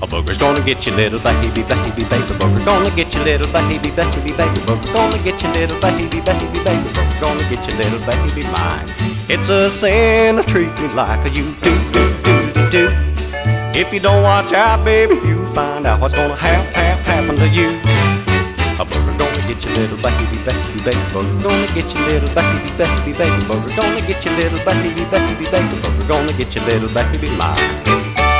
A booger's gonna get you, little baby, baby, baby booger. Gonna get you, little baby, baby, baby booger. Gonna get you, little baby, baby, baby booger. Gonna get you, little baby mine. It's a sin to treat me like you do. If you don't watch out, baby, you'll find out what's gonna happen to you. A booger gonna get you, little baby, baby, baby booger. Gonna get you, little baby, baby, baby booger. Gonna get you, little baby, baby, baby booger. Gonna get you, little baby mine.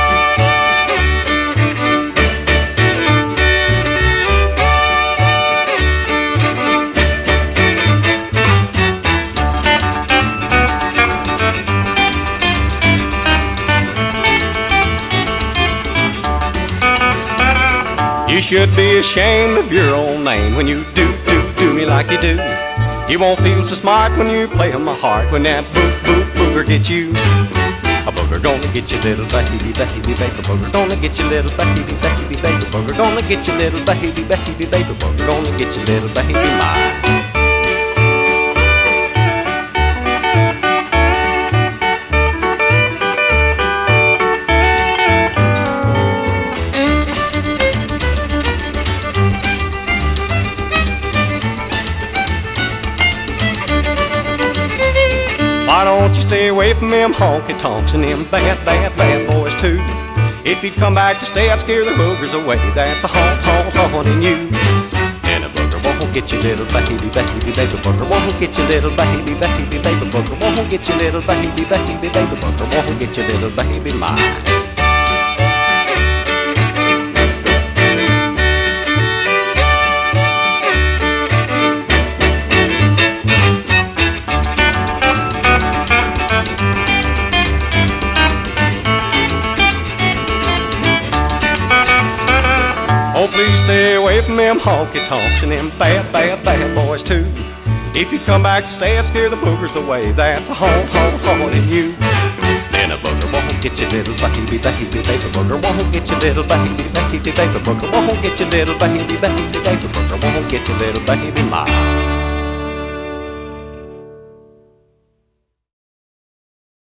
You should be ashamed of your own name when you do me like you do. You won't feel so smart when you play on my heart when that booger gets you. A booger gonna get you, little baby, baby, baby booger. Gonna get you, little baby, baby, baby booger. Gonna get you, little baby, baby, baby booger. Gonna get you, little baby mine. Why don't you stay away from them honky tonks and them bad boys too? If you come back to stay, I'd scare the boogers away. That's a haunting you. And a booger won't get you, little baby, baby, baby booger. Won't get you, little baby, baby, baby booger. Won't get you, little baby, baby, baby booger. Won't get you, little baby mine. Oh, please stay away from them honky tonks and them bad boys too. If you come back to stay, I'd scare the boogers away. That's a haunting you. Then a booger won't get you, little baby, baby, baby booger. Won't get you, little baby, baby, baby booger. Won't get you, little baby, baby, baby booger. Won't get you, little baby mine.